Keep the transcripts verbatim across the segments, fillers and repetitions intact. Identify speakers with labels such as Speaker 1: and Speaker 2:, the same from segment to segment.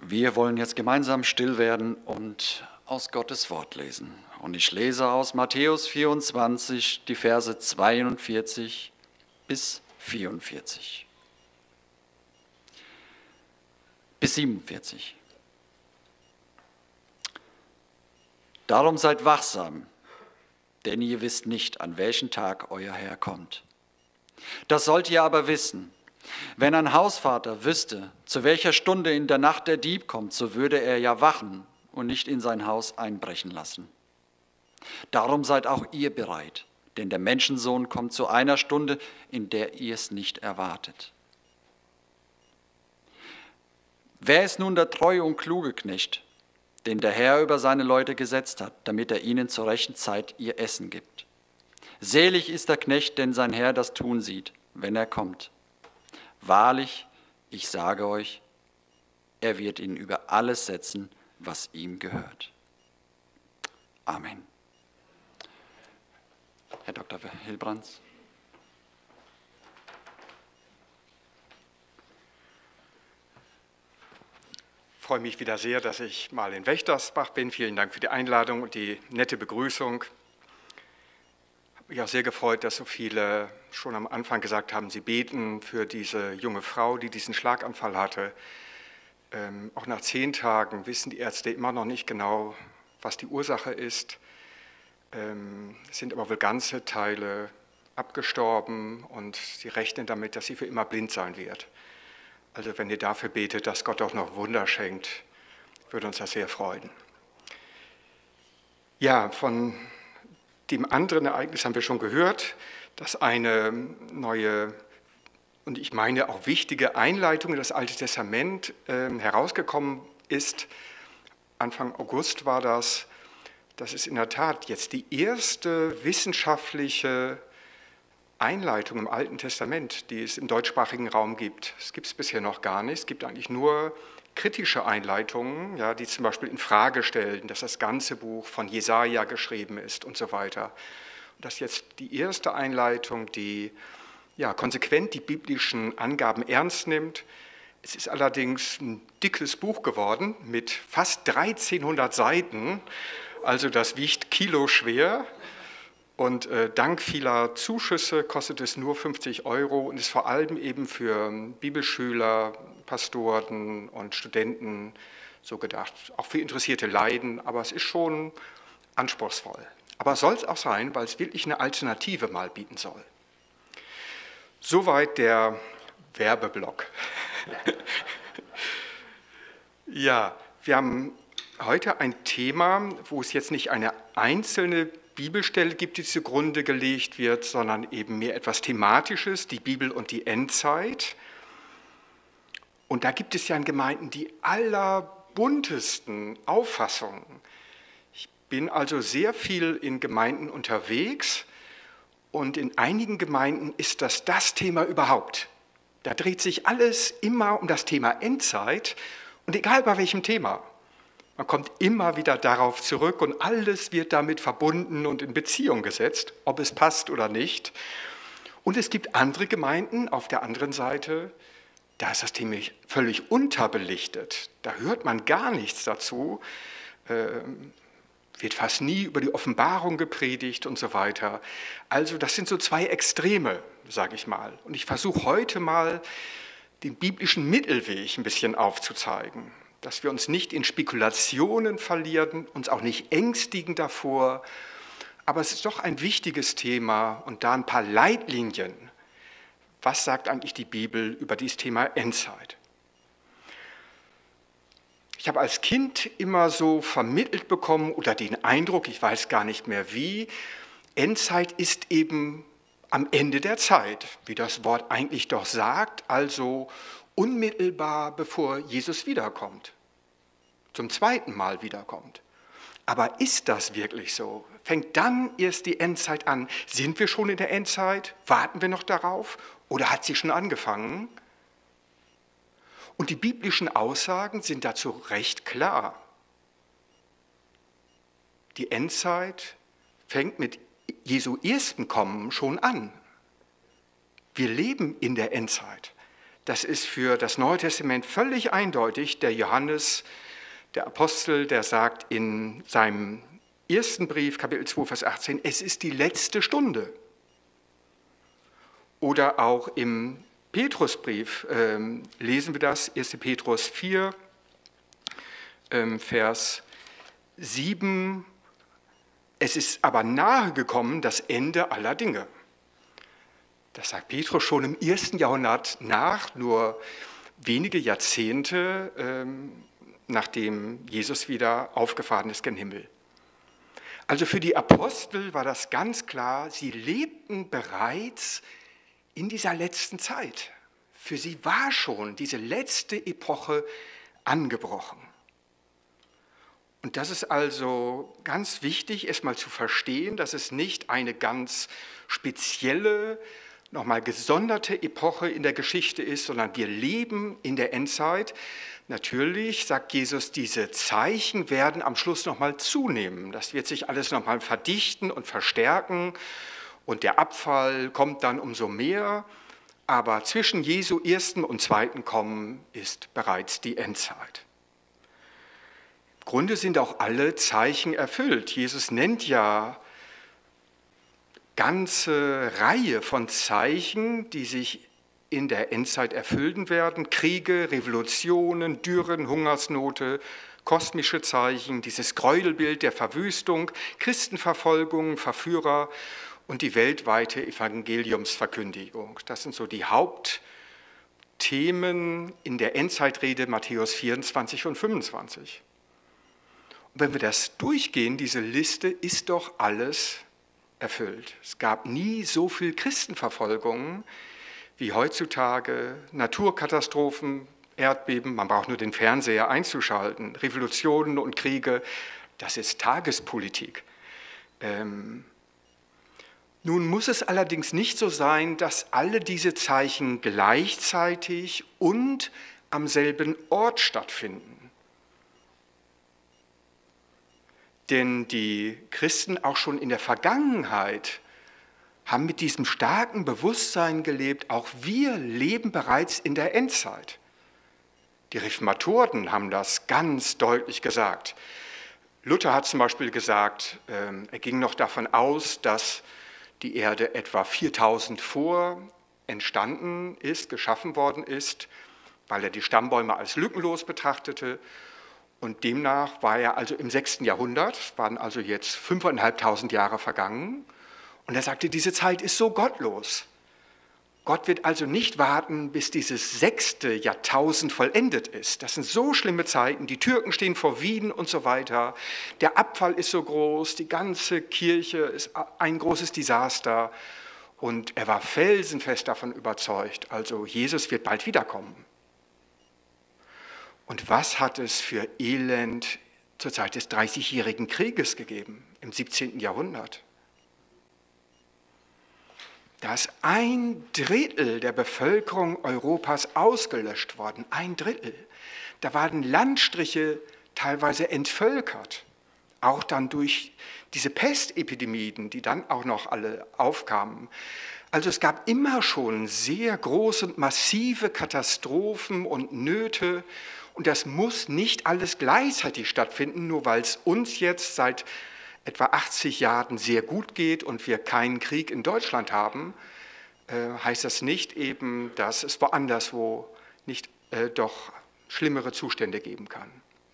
Speaker 1: Wir wollen jetzt gemeinsam still werden und aus Gottes Wort lesen. Und ich lese aus Matthäus vierundzwanzig die Verse zweiundvierzig bis vierundvierzig. Bis siebenundvierzig. Darum seid wachsam, denn ihr wisst nicht, an welchem Tag euer Herr kommt. Das sollt ihr aber wissen. Wenn ein Hausvater wüsste, zu welcher Stunde in der Nacht der Dieb kommt, so würde er ja wachen und nicht in sein Haus einbrechen lassen. Darum seid auch ihr bereit, denn der Menschensohn kommt zu einer Stunde, in der ihr es nicht erwartet. Wer ist nun der treue und kluge Knecht, den der Herr über seine Leute gesetzt hat, damit er ihnen zur rechten Zeit ihr Essen gibt? Selig ist der Knecht, denn sein Herr das tun sieht, wenn er kommt. Wahrlich, ich sage euch, er wird ihn über alles setzen, was ihm gehört. Amen. Herr Doktor Hilbrands.
Speaker 2: Ich freue mich wieder sehr, dass ich mal in Wächtersbach bin. Vielen Dank für die Einladung und die nette Begrüßung. Ich habe mich auch sehr gefreut, dass so viele schon am Anfang gesagt haben, sie beten für diese junge Frau, die diesen Schlaganfall hatte. Ähm, auch nach zehn Tagen wissen die Ärzte immer noch nicht genau, was die Ursache ist. Ähm, es sind aber wohl ganze Teile abgestorben und sie rechnen damit, dass sie für immer blind sein wird. Also wenn ihr dafür betet, dass Gott auch noch Wunder schenkt, würde uns das sehr freuen. Ja, von dem anderen Ereignis haben wir schon gehört, dass eine neue und ich meine auch wichtige Einleitung in das Alte Testament äh, herausgekommen ist. Anfang August war das. Das ist in der Tat jetzt die erste wissenschaftliche Einleitung im Alten Testament, die es im deutschsprachigen Raum gibt. Es gibt es bisher noch gar nicht. Es gibt eigentlich nur kritische Einleitungen, ja, die zum Beispiel in Frage stellen, dass das ganze Buch von Jesaja geschrieben ist und so weiter. Und das ist jetzt die erste Einleitung, die ja, konsequent die biblischen Angaben ernst nimmt. Es ist allerdings ein dickes Buch geworden mit fast dreizehnhundert Seiten, also das wiegt kiloschwer. Und äh, dank vieler Zuschüsse kostet es nur fünfzig Euro und ist vor allem eben für Bibelschüler, Pastoren und Studenten so gedacht. Auch für interessierte Laien, aber es ist schon anspruchsvoll. Aber soll es auch sein, weil es wirklich eine Alternative mal bieten soll. Soweit der Werbeblock. Ja, wir haben heute ein Thema, wo es jetzt nicht eine einzelne Bibelstelle gibt, die zugrunde gelegt wird, sondern eben mehr etwas Thematisches, die Bibel und die Endzeit. Und da gibt es ja in Gemeinden die allerbuntesten Auffassungen. Ich bin also sehr viel in Gemeinden unterwegs und in einigen Gemeinden ist das das Thema überhaupt. Da dreht sich alles immer um das Thema Endzeit und egal bei welchem Thema. Man kommt immer wieder darauf zurück und alles wird damit verbunden und in Beziehung gesetzt, ob es passt oder nicht. Und es gibt andere Gemeinden auf der anderen Seite, da ist das Thema völlig unterbelichtet. Da hört man gar nichts dazu, äh, wird fast nie über die Offenbarung gepredigt und so weiter. Also das sind so zwei Extreme, sage ich mal. Und ich versuche heute mal den biblischen Mittelweg ein bisschen aufzuzeigen. Dass wir uns nicht in Spekulationen verlieren, uns auch nicht ängstigen davor. Aber es ist doch ein wichtiges Thema und da ein paar Leitlinien. Was sagt eigentlich die Bibel über dieses Thema Endzeit? Ich habe als Kind immer so vermittelt bekommen oder den Eindruck, ich weiß gar nicht mehr wie, Endzeit ist eben am Ende der Zeit, wie das Wort eigentlich doch sagt, also unmittelbar bevor Jesus wiederkommt, zum zweiten Mal wiederkommt. Aber ist das wirklich so? Fängt dann erst die Endzeit an? Sind wir schon in der Endzeit? Warten wir noch darauf? Oder hat sie schon angefangen? Und die biblischen Aussagen sind dazu recht klar. Die Endzeit fängt mit Jesu ersten Kommen schon an. Wir leben in der Endzeit. das ist für das Neue Testament völlig eindeutig. Der Johannes, der Apostel, der sagt in seinem ersten Brief, Kapitel zwei, Vers achtzehn, es ist die letzte Stunde. Oder auch im Petrusbrief ähm, lesen wir das, erster Petrus vier, ähm, Vers sieben, es ist aber nahe gekommen das Ende aller Dinge. Das sagt Petrus schon im ersten Jahrhundert nach, nur wenige Jahrzehnte, ähm, nachdem Jesus wieder aufgefahren ist gen Himmel. Also für die Apostel war das ganz klar, sie lebten bereits in dieser letzten Zeit. Für sie war schon diese letzte Epoche angebrochen. Und das ist also ganz wichtig, erstmal zu verstehen, dass es nicht eine ganz spezielle, nochmal gesonderte Epoche in der Geschichte ist, sondern wir leben in der Endzeit. Natürlich, sagt Jesus, diese Zeichen werden am Schluss nochmal zunehmen. Das wird sich alles nochmal verdichten und verstärken und der Abfall kommt dann umso mehr. Aber zwischen Jesu ersten und zweiten Kommen ist bereits die Endzeit. Im Grunde sind auch alle Zeichen erfüllt. Jesus nennt ja ganze Reihe von Zeichen, die sich in der Endzeit erfüllen werden. Kriege, Revolutionen, Dürren, Hungersnote, kosmische Zeichen, dieses Gräuelbild der Verwüstung, Christenverfolgung, Verführer und die weltweite Evangeliumsverkündigung. Das sind so die Hauptthemen in der Endzeitrede Matthäus vierundzwanzig und fünfundzwanzig. Und wenn wir das durchgehen, diese Liste, ist doch alles erfüllt. Es gab nie so viel Christenverfolgung wie heutzutage, Naturkatastrophen, Erdbeben, man braucht nur den Fernseher einzuschalten, Revolutionen und Kriege, das ist Tagespolitik. Ähm, nun muss es allerdings nicht so sein, dass alle diese Zeichen gleichzeitig und am selben Ort stattfinden. Denn die Christen auch schon in der Vergangenheit haben mit diesem starken Bewusstsein gelebt, auch wir leben bereits in der Endzeit. Die Reformatoren haben das ganz deutlich gesagt. Luther hat zum Beispiel gesagt, er ging noch davon aus, dass die Erde etwa viertausend vor entstanden ist, geschaffen worden ist, weil er die Stammbäume als lückenlos betrachtete. Und demnach war er also im sechsten Jahrhundert, waren also jetzt fünftausendfünfhundert Jahre vergangen. Und er sagte, diese Zeit ist so gottlos. Gott wird also nicht warten, bis dieses sechste Jahrtausend vollendet ist. Das sind so schlimme Zeiten, die Türken stehen vor Wien und so weiter. Der Abfall ist so groß, die ganze Kirche ist ein großes Desaster. Und er war felsenfest davon überzeugt, also Jesus wird bald wiederkommen. Und was hat es für Elend zur Zeit des Dreißigjährigen Krieges gegeben, im siebzehnten Jahrhundert? Da ist ein Drittel der Bevölkerung Europas ausgelöscht worden, ein Drittel. Da waren Landstriche teilweise entvölkert, auch dann durch diese Pestepidemien, die dann auch noch alle aufkamen. Also es gab immer schon sehr große und massive Katastrophen und Nöte. Und das muss nicht alles gleichzeitig stattfinden, nur weil es uns jetzt seit etwa achtzig Jahren sehr gut geht und wir keinen Krieg in Deutschland haben, äh, heißt das nicht eben, dass es woanders wo nicht äh, doch schlimmere Zustände geben kann.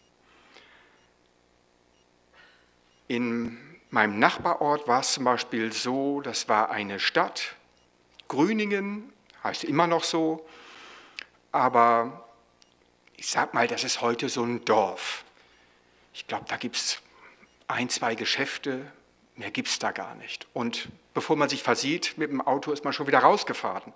Speaker 2: In meinem Nachbarort war es zum Beispiel so, das war eine Stadt, Grüningen, heißt immer noch so, aber ich sag mal, das ist heute so ein Dorf. Ich glaube, da gibt es ein, zwei Geschäfte, mehr gibt es da gar nicht. Und bevor man sich versieht, mit dem Auto ist man schon wieder rausgefahren.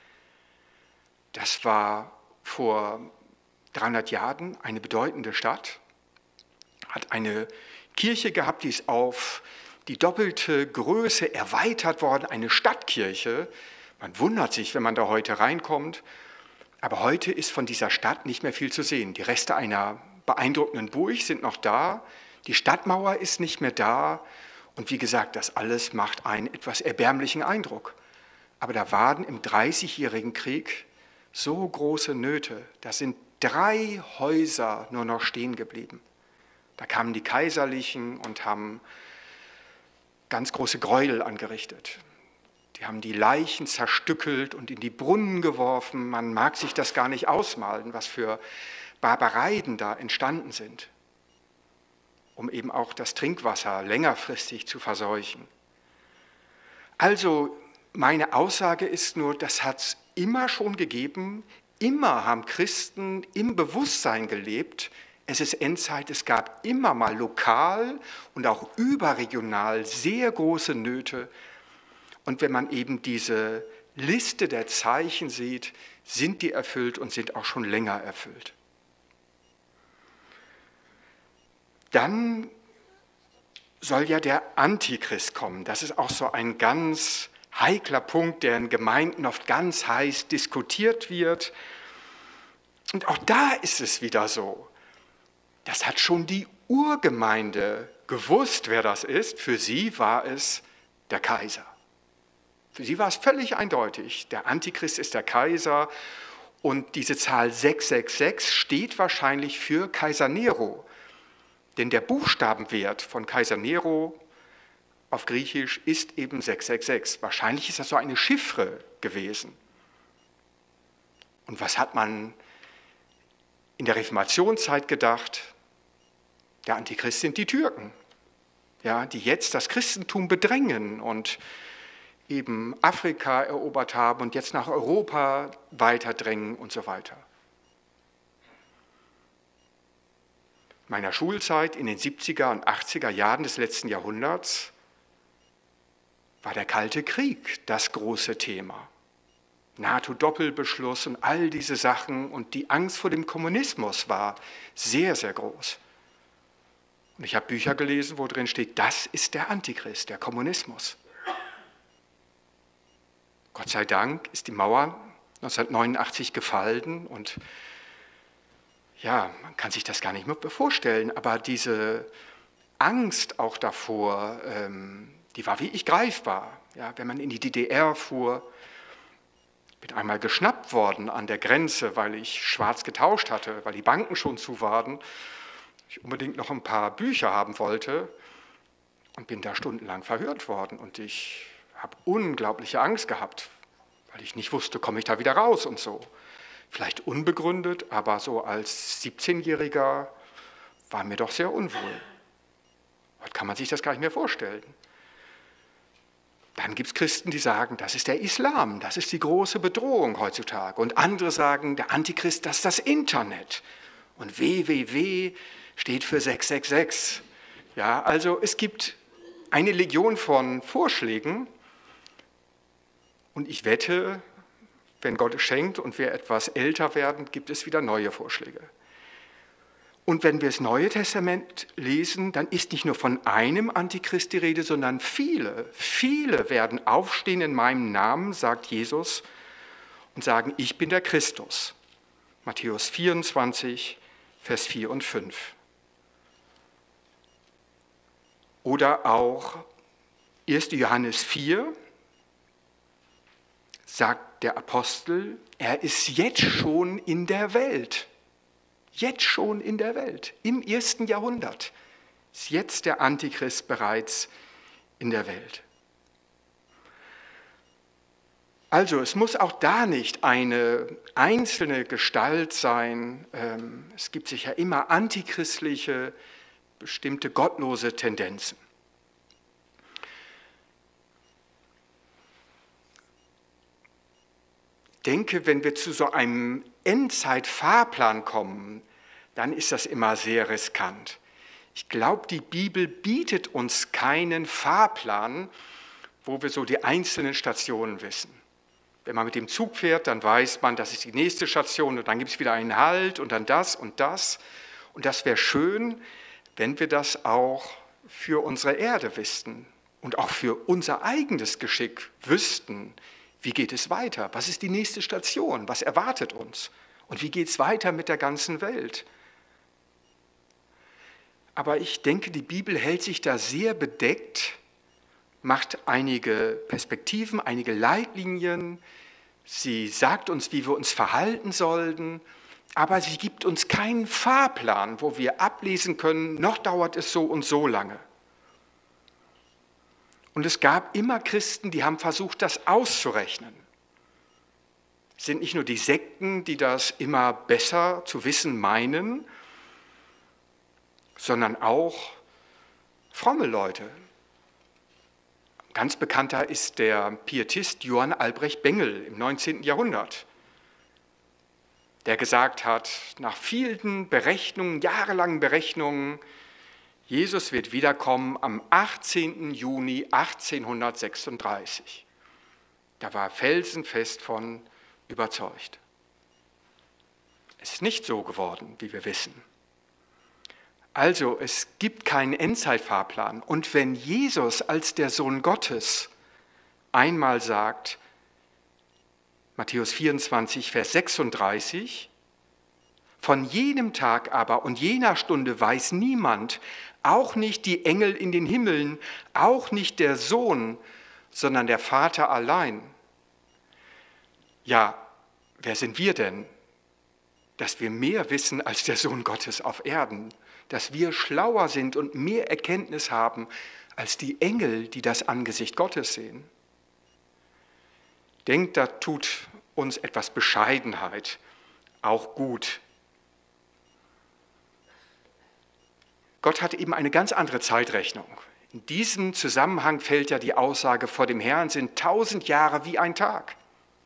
Speaker 2: Das war vor dreihundert Jahren eine bedeutende Stadt, hat eine Kirche gehabt, die ist auf die doppelte Größe erweitert worden, eine Stadtkirche. Man wundert sich, wenn man da heute reinkommt. Aber heute ist von dieser Stadt nicht mehr viel zu sehen. Die Reste einer beeindruckenden Burg sind noch da, die Stadtmauer ist nicht mehr da und wie gesagt, das alles macht einen etwas erbärmlichen Eindruck. Aber da waren im Dreißigjährigen Krieg so große Nöte, da sind drei Häuser nur noch stehen geblieben. Da kamen die Kaiserlichen und haben ganz große Gräuel angerichtet. Die haben die Leichen zerstückelt und in die Brunnen geworfen. Man mag sich das gar nicht ausmalen, was für Barbareien da entstanden sind, um eben auch das Trinkwasser längerfristig zu verseuchen. Also meine Aussage ist nur, das hat es immer schon gegeben, immer haben Christen im Bewusstsein gelebt, es ist Endzeit, es gab immer mal lokal und auch überregional sehr große Nöte. Und wenn man eben diese Liste der Zeichen sieht, sind die erfüllt und sind auch schon länger erfüllt. Dann soll ja der Antichrist kommen. Das ist auch so ein ganz heikler Punkt, der in Gemeinden oft ganz heiß diskutiert wird. Und auch da ist es wieder so. Das hat schon die Urgemeinde gewusst, wer das ist. Für sie war es der Kaiser. Für sie war es völlig eindeutig. Der Antichrist ist der Kaiser. Und diese Zahl sechs sechs sechs steht wahrscheinlich für Kaiser Nero. Denn der Buchstabenwert von Kaiser Nero auf Griechisch ist eben sechs sechs sechs. Wahrscheinlich ist das so eine Chiffre gewesen. Und was hat man in der Reformationszeit gedacht? Der Antichrist sind die Türken, ja, die jetzt das Christentum bedrängen und eben Afrika erobert haben und jetzt nach Europa weiterdrängen und so weiter. In meiner Schulzeit in den siebziger und achtziger Jahren des letzten Jahrhunderts war der Kalte Krieg das große Thema. NATO-Doppelbeschluss und all diese Sachen und die Angst vor dem Kommunismus war sehr, sehr groß. Und ich habe Bücher gelesen, wo drin steht, das ist der Antichrist, der Kommunismus. Gott sei Dank ist die Mauer neunzehnhundertneunundachtzig gefallen und ja, man kann sich das gar nicht mehr vorstellen, aber diese Angst auch davor, ähm, die war wirklich greifbar. Ja, wenn man in die D D R fuhr, bin einmal geschnappt worden an der Grenze, weil ich schwarz getauscht hatte, weil die Banken schon zu waren, ich unbedingt noch ein paar Bücher haben wollte und bin da stundenlang verhört worden. Und ich habe unglaubliche Angst gehabt, weil ich nicht wusste, komme ich da wieder raus und so. Vielleicht unbegründet, aber so als siebzehnjähriger war mir doch sehr unwohl. Heute kann man sich das gar nicht mehr vorstellen. Dann gibt es Christen, die sagen, das ist der Islam, das ist die große Bedrohung heutzutage. Und andere sagen, der Antichrist, das ist das Internet. Und W W W steht für sechs sechs sechs. Ja, also es gibt eine Legion von Vorschlägen. Und ich wette, wenn Gott es schenkt und wir etwas älter werden, gibt es wieder neue Vorschläge. Und wenn wir das Neue Testament lesen, dann ist nicht nur von einem Antichrist die Rede, sondern viele, viele werden aufstehen in meinem Namen, sagt Jesus, und sagen, ich bin der Christus. Matthäus vierundzwanzig, Vers vier und fünf. Oder auch erster Johannes vier, sagt der Apostel, er ist jetzt schon in der Welt. Jetzt schon in der Welt, im ersten Jahrhundert, ist jetzt der Antichrist bereits in der Welt. Also es muss auch da nicht eine einzelne Gestalt sein. Es gibt sicher immer antichristliche, bestimmte gottlose Tendenzen. Ich denke, wenn wir zu so einem Endzeitfahrplan kommen, dann ist das immer sehr riskant. Ich glaube, die Bibel bietet uns keinen Fahrplan, wo wir so die einzelnen Stationen wissen. Wenn man mit dem Zug fährt, dann weiß man, das ist die nächste Station und dann gibt es wieder einen Halt und dann das und das. Und das wäre schön, wenn wir das auch für unsere Erde wüssten und auch für unser eigenes Geschick wüssten. Wie geht es weiter? Was ist die nächste Station? Was erwartet uns? Und wie geht es weiter mit der ganzen Welt? Aber ich denke, die Bibel hält sich da sehr bedeckt, macht einige Perspektiven, einige Leitlinien, Sie sagt uns, wie wir uns verhalten sollten, aber sie gibt uns keinen Fahrplan, wo wir ablesen können, noch dauert es so und so lange. Und es gab immer Christen, die haben versucht, das auszurechnen. Es sind nicht nur die Sekten, die das immer besser zu wissen meinen, sondern auch fromme Leute. Ganz bekannter ist der Pietist Johann Albrecht Bengel im neunzehnten Jahrhundert, der gesagt hat, nach vielen Berechnungen, jahrelangen Berechnungen, Jesus wird wiederkommen am achtzehnten Juni achtzehnhundertsechsunddreißig. Da war er felsenfest von überzeugt. Es ist nicht so geworden, wie wir wissen. Also, es gibt keinen Endzeitfahrplan. Und wenn Jesus als der Sohn Gottes einmal sagt, Matthäus vierundzwanzig, Vers sechsunddreißig, von jenem Tag aber und jener Stunde weiß niemand, auch nicht die Engel in den Himmeln, auch nicht der Sohn, sondern der Vater allein. Ja, wer sind wir denn, dass wir mehr wissen als der Sohn Gottes auf Erden, dass wir schlauer sind und mehr Erkenntnis haben als die Engel, die das Angesicht Gottes sehen? Denkt, da tut uns etwas Bescheidenheit auch gut. Gott hat eben eine ganz andere Zeitrechnung. In diesem Zusammenhang fällt ja die Aussage, vor dem Herrn sind tausend Jahre wie ein Tag.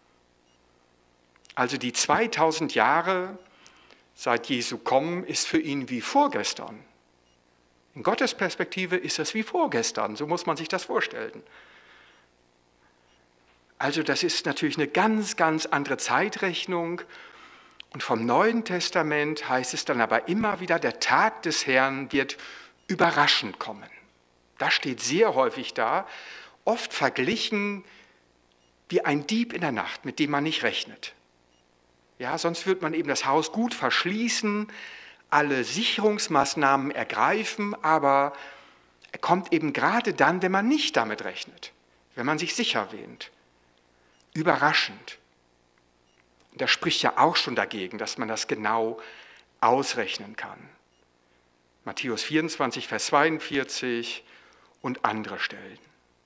Speaker 2: Also die zweitausend Jahre seit Jesu Kommen ist für ihn wie vorgestern. In Gottes Perspektive ist das wie vorgestern, so muss man sich das vorstellen. Also das ist natürlich eine ganz, ganz andere Zeitrechnung. Und vom Neuen Testament heißt es dann aber immer wieder, der Tag des Herrn wird überraschend kommen. Das steht sehr häufig da, oft verglichen wie ein Dieb in der Nacht, mit dem man nicht rechnet. Ja, sonst wird man eben das Haus gut verschließen, alle Sicherungsmaßnahmen ergreifen, aber er kommt eben gerade dann, wenn man nicht damit rechnet, wenn man sich sicher wähnt. Überraschend. Und das spricht ja auch schon dagegen, dass man das genau ausrechnen kann. Matthäus vierundzwanzig, Vers zweiundvierzig und andere Stellen.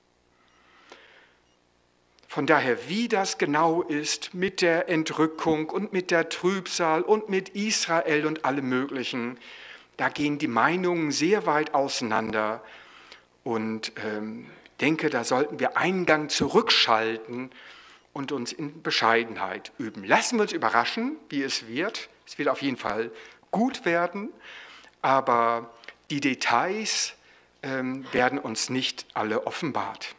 Speaker 2: Von daher, wie das genau ist mit der Entrückung und mit der Trübsal und mit Israel und allem Möglichen, da gehen die Meinungen sehr weit auseinander. Und ähm, denke, da sollten wir einen Gang zurückschalten und uns in Bescheidenheit üben. Lassen wir uns überraschen, wie es wird. Es wird auf jeden Fall gut werden, aber die Details ähm, werden uns nicht alle offenbart.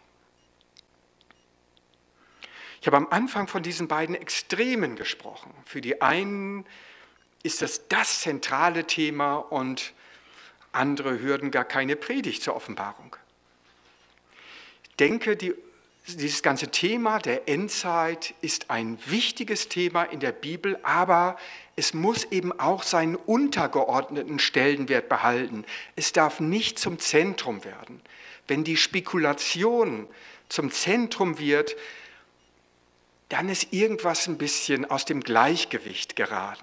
Speaker 2: Ich habe am Anfang von diesen beiden Extremen gesprochen. Für die einen ist das das zentrale Thema und andere hörten gar keine Predigt zur Offenbarung. Ich denke, die, dieses ganze Thema der Endzeit ist ein wichtiges Thema in der Bibel, aber es muss eben auch seinen untergeordneten Stellenwert behalten. Es darf nicht zum Zentrum werden. Wenn die Spekulation zum Zentrum wird, dann ist irgendwas ein bisschen aus dem Gleichgewicht geraten.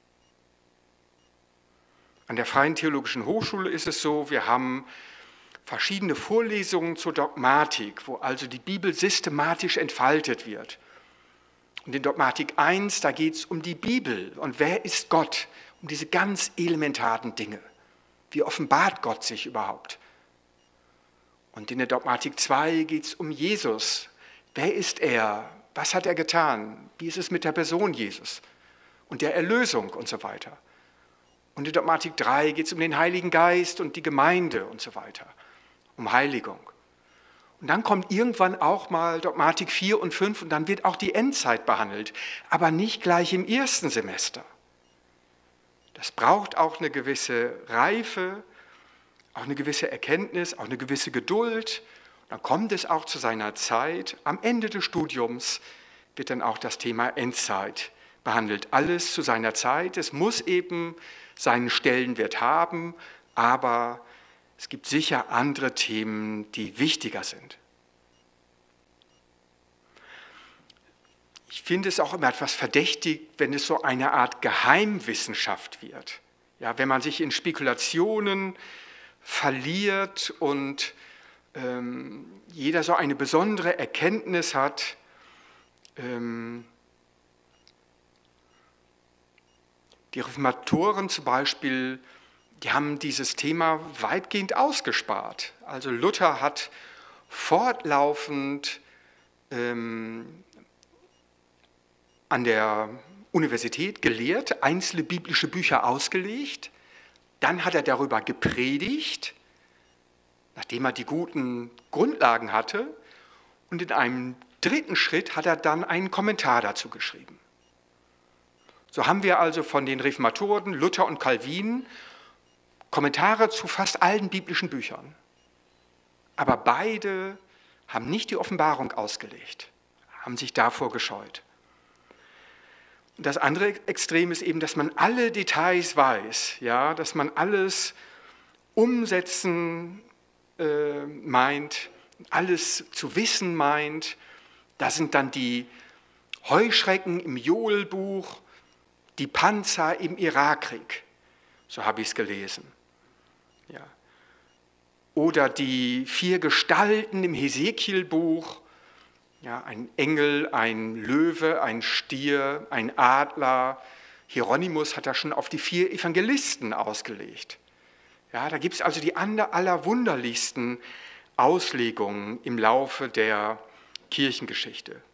Speaker 2: An der Freien Theologischen Hochschule ist es so, wir haben verschiedene Vorlesungen zur Dogmatik, wo also die Bibel systematisch entfaltet wird. Und in Dogmatik eins, da geht es um die Bibel und wer ist Gott, um diese ganz elementaren Dinge. Wie offenbart Gott sich überhaupt? Und in der Dogmatik zwei geht es um Jesus. Wer ist er? Was hat er getan? Wie ist es mit der Person Jesus und der Erlösung und so weiter? Und in Dogmatik drei geht es um den Heiligen Geist und die Gemeinde und so weiter, um Heiligung. Und dann kommt irgendwann auch mal Dogmatik vier und fünf und dann wird auch die Endzeit behandelt, aber nicht gleich im ersten Semester. Das braucht auch eine gewisse Reife, auch eine gewisse Erkenntnis, auch eine gewisse Geduld. Dann kommt es auch zu seiner Zeit. Am Ende des Studiums wird dann auch das Thema Endzeit behandelt. Alles zu seiner Zeit. Es muss eben seinen Stellenwert haben, aber es gibt sicher andere Themen, die wichtiger sind. Ich finde es auch immer etwas verdächtig, wenn es so eine Art Geheimwissenschaft wird. Ja, wenn man sich in Spekulationen verliert und ähm, jeder so eine besondere Erkenntnis hat. Ähm, die Reformatoren zum Beispiel, die haben dieses Thema weitgehend ausgespart. Also Luther hat fortlaufend ähm, an der Universität gelehrt, einzelne biblische Bücher ausgelegt, dann hat er darüber gepredigt, nachdem er die guten Grundlagen hatte, und in einem dritten Schritt hat er dann einen Kommentar dazu geschrieben. So haben wir also von den Reformatoren, Luther und Calvin, Kommentare zu fast allen biblischen Büchern. Aber beide haben nicht die Offenbarung ausgelegt, haben sich davor gescheut. Das andere Extrem ist eben, dass man alle Details weiß, ja, dass man alles umsetzen äh, meint, alles zu wissen meint. Da sind dann die Heuschrecken im Joel-Buch, die Panzer im Irakkrieg, so habe ich es gelesen. Ja. Oder die vier Gestalten im Hesekiel-Buch, ja, ein Engel, ein Löwe, ein Stier, ein Adler. Hieronymus hat da schon auf die vier Evangelisten ausgelegt. Ja, da gibt es also die allerwunderlichsten Auslegungen im Laufe der Kirchengeschichte.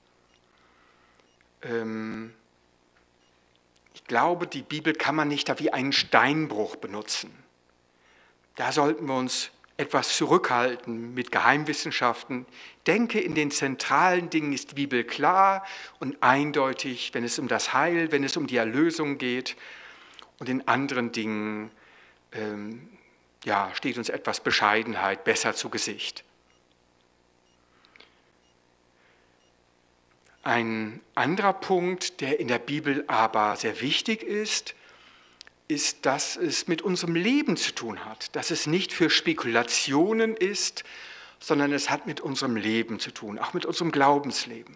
Speaker 2: Ähm, ich glaube, die Bibel kann man nicht da wie einen Steinbruch benutzen. Da sollten wir uns etwas zurückhalten mit Geheimwissenschaften. Denke, in den zentralen Dingen ist die Bibel klar und eindeutig, wenn es um das Heil, wenn es um die Erlösung geht. Und in anderen Dingen ähm, ja, steht uns etwas Bescheidenheit besser zu Gesicht. Ein anderer Punkt, der in der Bibel aber sehr wichtig ist, ist, dass es mit unserem Leben zu tun hat, dass es nicht für Spekulationen ist, sondern es hat mit unserem Leben zu tun, auch mit unserem Glaubensleben.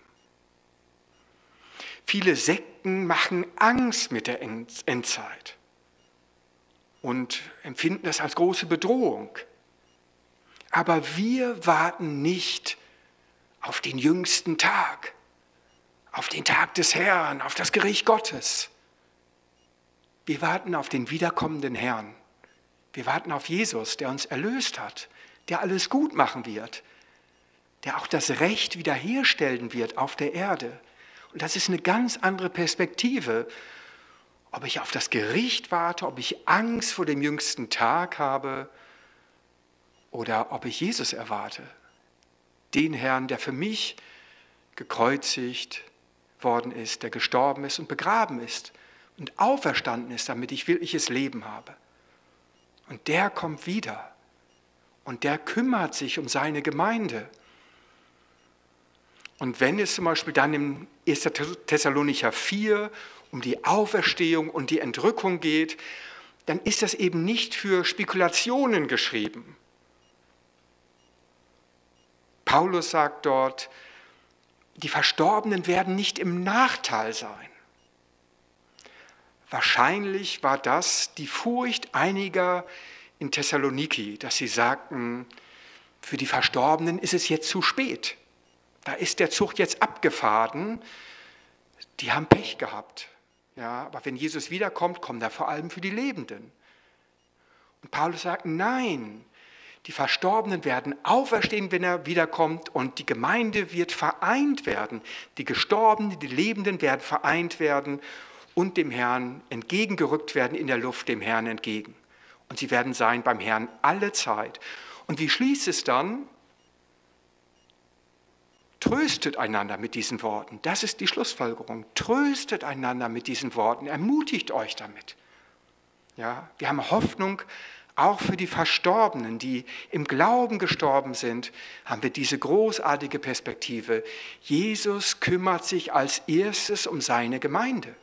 Speaker 2: Viele Sekten machen Angst mit der Endzeit und empfinden das als große Bedrohung. Aber wir warten nicht auf den jüngsten Tag, auf den Tag des Herrn, auf das Gericht Gottes. Wir warten auf den wiederkommenden Herrn. Wir warten auf Jesus, der uns erlöst hat, der alles gut machen wird, der auch das Recht wiederherstellen wird auf der Erde. Und das ist eine ganz andere Perspektive. Ob ich auf das Gericht warte, ob ich Angst vor dem jüngsten Tag habe oder ob ich Jesus erwarte. Den Herrn, der für mich gekreuzigt worden ist, der gestorben ist und begraben ist und auferstanden ist, damit ich wirkliches Leben habe. Und der kommt wieder und der kümmert sich um seine Gemeinde. Und wenn es zum Beispiel dann im ersten Thessalonicher vier um die Auferstehung und die Entrückung geht, dann ist das eben nicht für Spekulationen geschrieben. Paulus sagt dort, die Verstorbenen werden nicht im Nachteil sein. Wahrscheinlich war das die Furcht einiger in Thessaloniki, dass sie sagten, für die Verstorbenen ist es jetzt zu spät. Da ist der Zug jetzt abgefahren, die haben Pech gehabt. Ja, aber wenn Jesus wiederkommt, kommt er vor allem für die Lebenden. Und Paulus sagt, nein, die Verstorbenen werden auferstehen, wenn er wiederkommt, und die Gemeinde wird vereint werden. Die Gestorbenen, die Lebenden werden vereint werden und dem Herrn entgegengerückt werden in der Luft, dem Herrn entgegen. Und sie werden sein beim Herrn alle Zeit. Und wie schließt es dann? Tröstet einander mit diesen Worten. Das ist die Schlussfolgerung. Tröstet einander mit diesen Worten. Ermutigt euch damit. Ja, wir haben Hoffnung, auch für die Verstorbenen, die im Glauben gestorben sind, haben wir diese großartige Perspektive. Jesus kümmert sich als erstes um seine Gemeinde.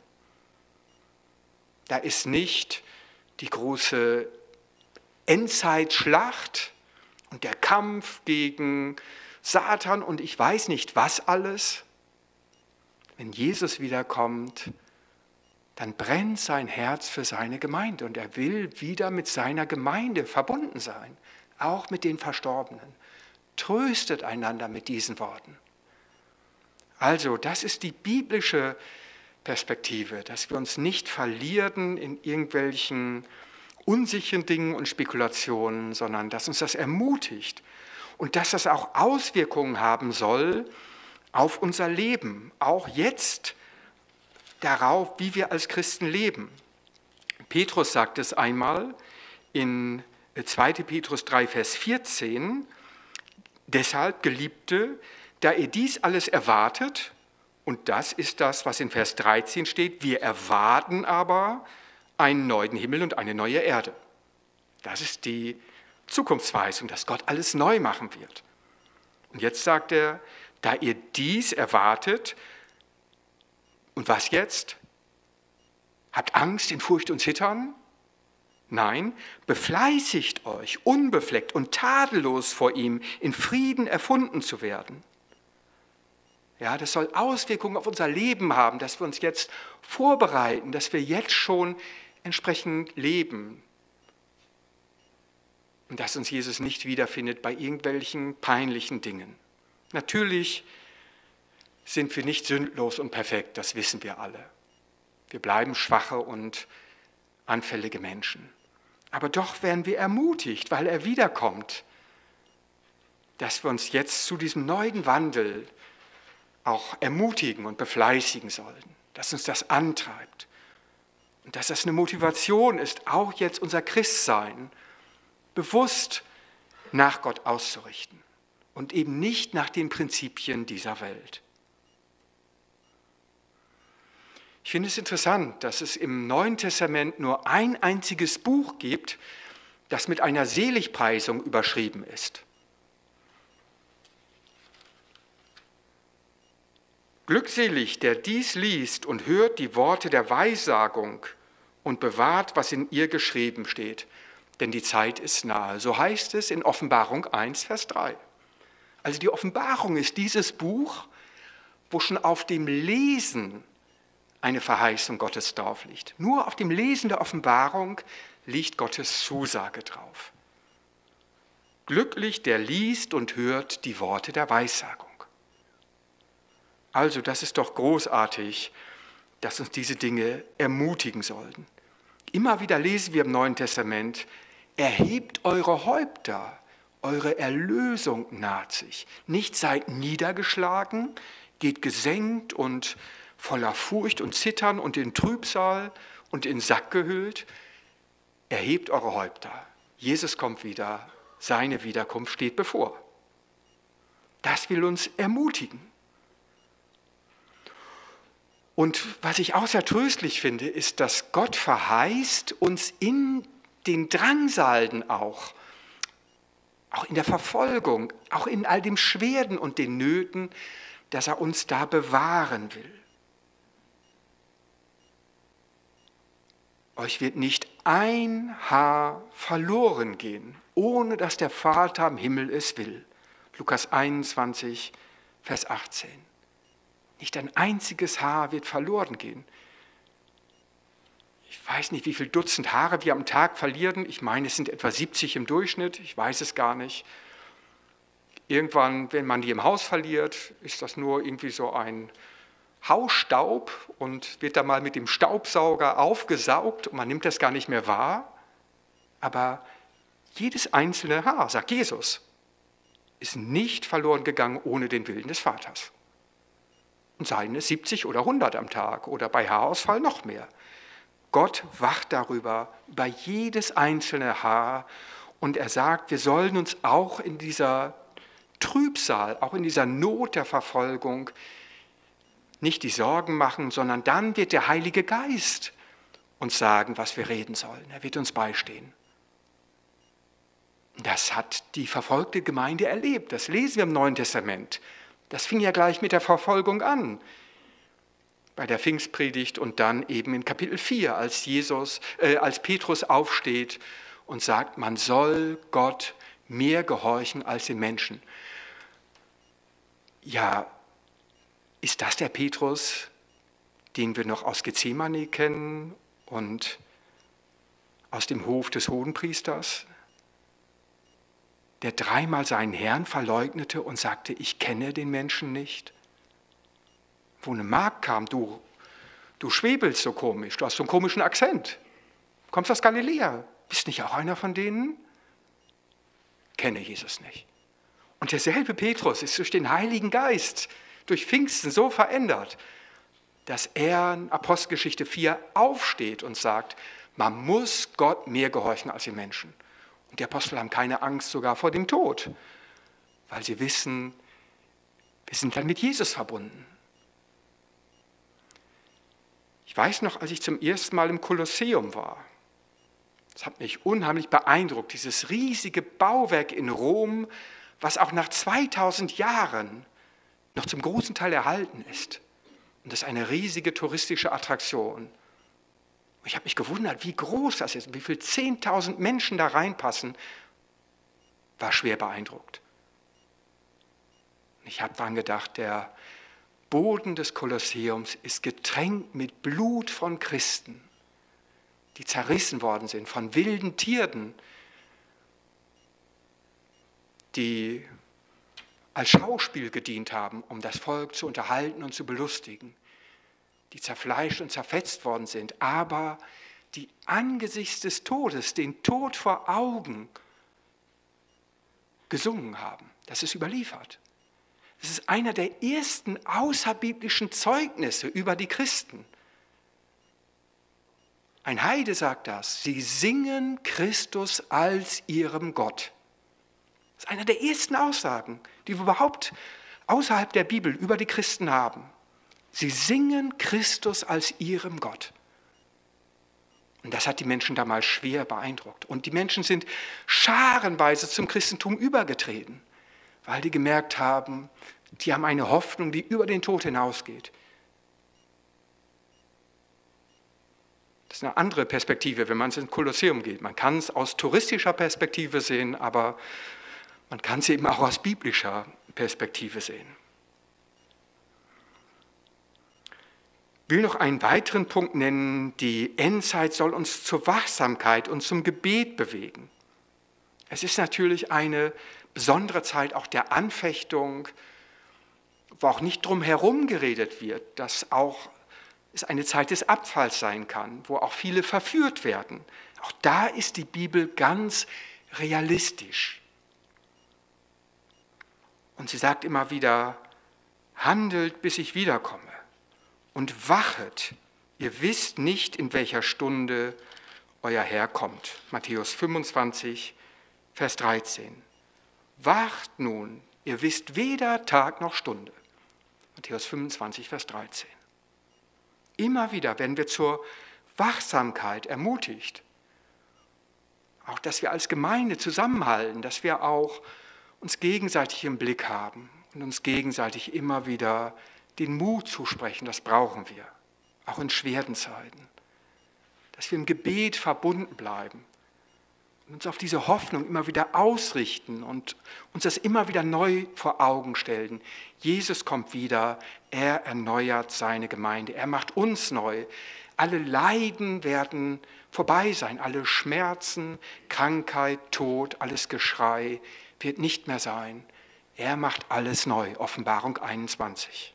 Speaker 2: Da ist nicht die große Endzeitschlacht und der Kampf gegen Satan und ich weiß nicht was alles. wenn Jesus wiederkommt, dann brennt sein Herz für seine Gemeinde und er will wieder mit seiner Gemeinde verbunden sein, auch mit den Verstorbenen. Tröstet einander mit diesen Worten. Also, das ist die biblische Perspektive, dass wir uns nicht verlieren in irgendwelchen unsicheren Dingen und Spekulationen, sondern dass uns das ermutigt und dass das auch Auswirkungen haben soll auf unser Leben, auch jetzt darauf, wie wir als Christen leben. Petrus sagt es einmal in zweiter Petrus drei, Vers vierzehn, deshalb, Geliebte, da ihr dies alles erwartet, und das ist das, was in Vers dreizehn steht, wir erwarten aber einen neuen Himmel und eine neue Erde. Das ist die Zukunftsweisung, dass Gott alles neu machen wird. Und jetzt sagt er, da ihr dies erwartet, und was jetzt? Habt Angst in Furcht und Zittern? Nein, befleißigt euch, unbefleckt und tadellos vor ihm in Frieden erfunden zu werden. Ja, das soll Auswirkungen auf unser Leben haben, dass wir uns jetzt vorbereiten, dass wir jetzt schon entsprechend leben. Und dass uns Jesus nicht wiederfindet bei irgendwelchen peinlichen Dingen. Natürlich sind wir nicht sündlos und perfekt, das wissen wir alle. Wir bleiben schwache und anfällige Menschen. Aber doch werden wir ermutigt, weil er wiederkommt, dass wir uns jetzt zu diesem neuen Wandel auch ermutigen und befleißigen sollten, dass uns das antreibt und dass das eine Motivation ist, auch jetzt unser Christsein bewusst nach Gott auszurichten und eben nicht nach den Prinzipien dieser Welt. Ich finde es interessant, dass es im Neuen Testament nur ein einziges Buch gibt, das mit einer Seligpreisung überschrieben ist. Glückselig, der dies liest und hört die Worte der Weissagung und bewahrt, was in ihr geschrieben steht, denn die Zeit ist nahe. So heißt es in Offenbarung eins, Vers drei. Also die Offenbarung ist dieses Buch, wo schon auf dem Lesen eine Verheißung Gottes drauf liegt. Nur auf dem Lesen der Offenbarung liegt Gottes Zusage drauf. Glücklich, der liest und hört die Worte der Weissagung. Also, das ist doch großartig, dass uns diese Dinge ermutigen sollten. Immer wieder lesen wir im Neuen Testament, erhebt eure Häupter, eure Erlösung naht sich. Nicht seid niedergeschlagen, geht gesenkt und voller Furcht und Zittern und in Trübsal und in Sack gehüllt. Erhebt eure Häupter. Jesus kommt wieder, seine Wiederkunft steht bevor. Das will uns ermutigen. Und was ich auch sehr tröstlich finde, ist, dass Gott verheißt, uns in den Drangsalden auch, auch in der Verfolgung, auch in all dem Schweren und den Nöten, dass er uns da bewahren will. Euch wird nicht ein Haar verloren gehen, ohne dass der Vater im Himmel es will. Lukas einundzwanzig, Vers achtzehn. Nicht ein einziges Haar wird verloren gehen. Ich weiß nicht, wie viele Dutzend Haare wir am Tag verlieren. Ich meine, es sind etwa siebzig im Durchschnitt. Ich weiß es gar nicht. Irgendwann, wenn man die im Haus verliert, ist das nur irgendwie so ein Hausstaub und wird dann mal mit dem Staubsauger aufgesaugt und man nimmt das gar nicht mehr wahr. Aber jedes einzelne Haar, sagt Jesus, ist nicht verloren gegangen ohne den Willen des Vaters. Und seien es siebzig oder hundert am Tag oder bei Haarausfall noch mehr. Gott wacht darüber, über jedes einzelne Haar und er sagt, wir sollen uns auch in dieser Trübsal, auch in dieser Not der Verfolgung nicht die Sorgen machen, sondern dann wird der Heilige Geist uns sagen, was wir reden sollen. Er wird uns beistehen. Das hat die verfolgte Gemeinde erlebt. Das lesen wir im Neuen Testament. Das fing ja gleich mit der Verfolgung an, bei der Pfingstpredigt und dann eben in Kapitel vier, als, Jesus, äh, als Petrus aufsteht und sagt, man soll Gott mehr gehorchen als den Menschen. Ja, ist das der Petrus, den wir noch aus Gethsemane kennen und aus dem Hof des Hohenpriesters, der dreimal seinen Herrn verleugnete und sagte, ich kenne den Menschen nicht. Wo eine Magd kam, du, du schwebelst so komisch, du hast so einen komischen Akzent. Du kommst aus Galiläa, bist nicht auch einer von denen? Kenne Jesus nicht. Und derselbe Petrus ist durch den Heiligen Geist, durch Pfingsten so verändert, dass er in Apostelgeschichte vier aufsteht und sagt, man muss Gott mehr gehorchen als den Menschen. Und die Apostel haben keine Angst sogar vor dem Tod, weil sie wissen, wir sind dann mit Jesus verbunden. Ich weiß noch, als ich zum ersten Mal im Kolosseum war, das hat mich unheimlich beeindruckt, dieses riesige Bauwerk in Rom, was auch nach zweitausend Jahren noch zum großen Teil erhalten ist. Und das ist eine riesige touristische Attraktion. Ich habe mich gewundert, wie groß das ist, wie viele zehntausend Menschen da reinpassen. War schwer beeindruckt. Ich habe daran gedacht, der Boden des Kolosseums ist getränkt mit Blut von Christen, die zerrissen worden sind von wilden Tieren, die als Schauspiel gedient haben, um das Volk zu unterhalten und zu belustigen, die zerfleischt und zerfetzt worden sind, aber die angesichts des Todes, den Tod vor Augen, gesungen haben. Das ist überliefert. Das ist einer der ersten außerbiblischen Zeugnisse über die Christen. Ein Heide sagt das, sie singen Christus als ihrem Gott. Das ist einer der ersten Aussagen, die wir überhaupt außerhalb der Bibel über die Christen haben. Sie singen Christus als ihrem Gott. Und das hat die Menschen damals schwer beeindruckt. Und die Menschen sind scharenweise zum Christentum übergetreten, weil die gemerkt haben, die haben eine Hoffnung, die über den Tod hinausgeht. Das ist eine andere Perspektive, wenn man ins Kolosseum geht. Man kann es aus touristischer Perspektive sehen, aber man kann es eben auch aus biblischer Perspektive sehen. Ich will noch einen weiteren Punkt nennen. Die Endzeit soll uns zur Wachsamkeit und zum Gebet bewegen. Es ist natürlich eine besondere Zeit auch der Anfechtung, wo auch nicht drum herum geredet wird, dass auch es eine Zeit des Abfalls sein kann, wo auch viele verführt werden. Auch da ist die Bibel ganz realistisch. Und sie sagt immer wieder, handelt, bis ich wiederkomme und wachet, ihr wisst nicht, in welcher Stunde euer Herr kommt. Matthäus fünfundzwanzig, Vers dreizehn. Wacht nun, ihr wisst weder Tag noch Stunde. Matthäus fünfundzwanzig, Vers dreizehn. Immer wieder werden wir zur Wachsamkeit ermutigt. Auch, dass wir als Gemeinde zusammenhalten, dass wir auch uns gegenseitig im Blick haben und uns gegenseitig immer wieder den Mut zusprechen, das brauchen wir, auch in schweren Zeiten. Dass wir im Gebet verbunden bleiben und uns auf diese Hoffnung immer wieder ausrichten und uns das immer wieder neu vor Augen stellen. Jesus kommt wieder, er erneuert seine Gemeinde, er macht uns neu. Alle Leiden werden vorbei sein, alle Schmerzen, Krankheit, Tod, alles Geschrei wird nicht mehr sein. Er macht alles neu. Offenbarung einundzwanzig.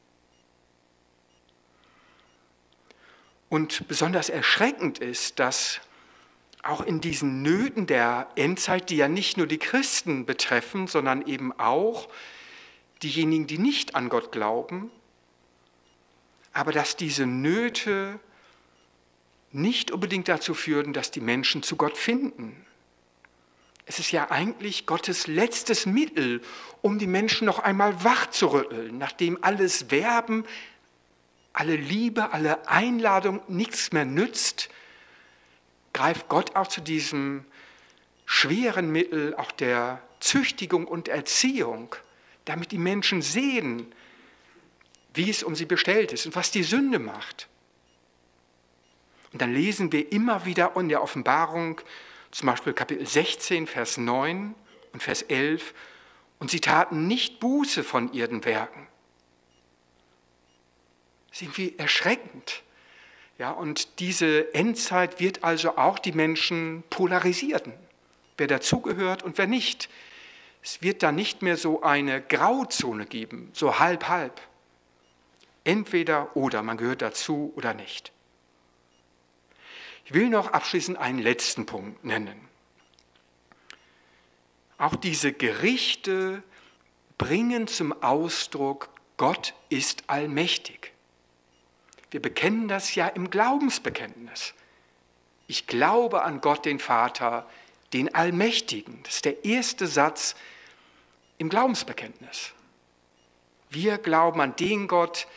Speaker 2: Und besonders erschreckend ist, dass auch in diesen Nöten der Endzeit, die ja nicht nur die Christen betreffen, sondern eben auch diejenigen, die nicht an Gott glauben, aber dass diese Nöte nicht unbedingt dazu führen, dass die Menschen zu Gott finden. Es ist ja eigentlich Gottes letztes Mittel, um die Menschen noch einmal wach zu rütteln, nachdem alles Werben, alle Liebe, alle Einladung nichts mehr nützt, greift Gott auch zu diesem schweren Mittel, auch der Züchtigung und Erziehung, damit die Menschen sehen, wie es um sie bestellt ist und was die Sünde macht. Und dann lesen wir immer wieder in der Offenbarung, zum Beispiel Kapitel sechzehn, Vers neun und Vers elf, und sie taten nicht Buße von ihren Werken. Das ist irgendwie erschreckend. Ja, und diese Endzeit wird also auch die Menschen polarisieren, wer dazugehört und wer nicht. Es wird da nicht mehr so eine Grauzone geben, so halb, halb. Entweder oder, man gehört dazu oder nicht. Ich will noch abschließend einen letzten Punkt nennen. Auch diese Gerichte bringen zum Ausdruck, Gott ist allmächtig. Wir bekennen das ja im Glaubensbekenntnis. Ich glaube an Gott, den Vater, den Allmächtigen. Das ist der erste Satz im Glaubensbekenntnis. Wir glauben an den Gott,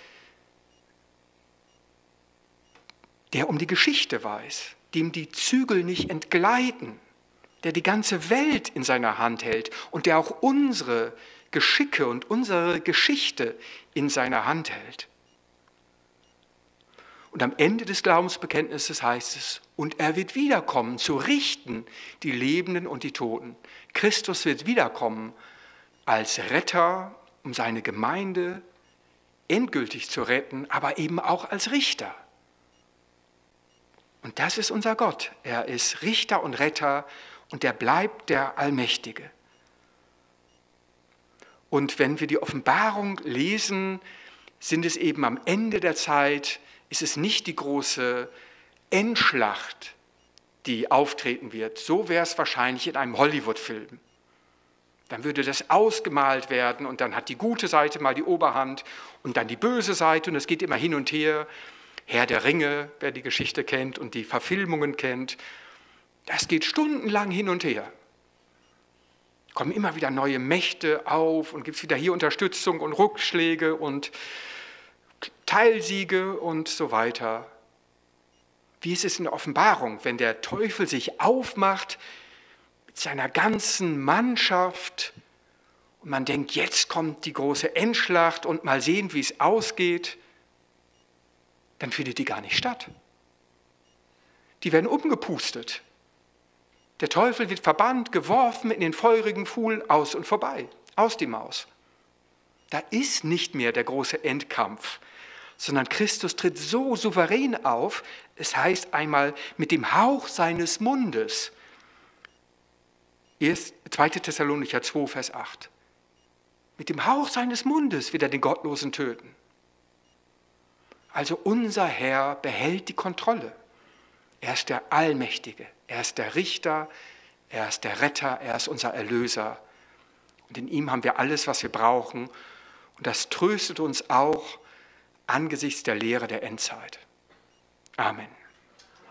Speaker 2: der um die Geschichte weiß, dem die Zügel nicht entgleiten, der die ganze Welt in seiner Hand hält und der auch unsere Geschicke und unsere Geschichte in seiner Hand hält. Und am Ende des Glaubensbekenntnisses heißt es, und er wird wiederkommen, zu richten die Lebenden und die Toten. Christus wird wiederkommen als Retter, um seine Gemeinde endgültig zu retten, aber eben auch als Richter. Und das ist unser Gott. Er ist Richter und Retter und er bleibt der Allmächtige. Und wenn wir die Offenbarung lesen, sind es eben am Ende der Zeit, ist es nicht die große Endschlacht, die auftreten wird. So wäre es wahrscheinlich in einem Hollywood-Film. Dann würde das ausgemalt werden und dann hat die gute Seite mal die Oberhand und dann die böse Seite und es geht immer hin und her. Herr der Ringe, wer die Geschichte kennt und die Verfilmungen kennt, das geht stundenlang hin und her. Kommen immer wieder neue Mächte auf und gibt es wieder hier Unterstützung und Rückschläge und Teilsiege und so weiter. Wie ist es in der Offenbarung, wenn der Teufel sich aufmacht mit seiner ganzen Mannschaft und man denkt, jetzt kommt die große Endschlacht und mal sehen, wie es ausgeht, dann findet die gar nicht statt. Die werden umgepustet. Der Teufel wird verbannt, geworfen in den feurigen Pfuhl, aus und vorbei, aus die Maus. Da ist nicht mehr der große Endkampf, sondern Christus tritt so souverän auf, es heißt einmal mit dem Hauch seines Mundes. zweiter Thessalonicher zwei, Vers acht. Mit dem Hauch seines Mundes wird er den Gottlosen töten. Also unser Herr behält die Kontrolle. Er ist der Allmächtige, er ist der Richter, er ist der Retter, er ist unser Erlöser. Und in ihm haben wir alles, was wir brauchen. Und das tröstet uns auch angesichts der Lehre der Endzeit. Amen.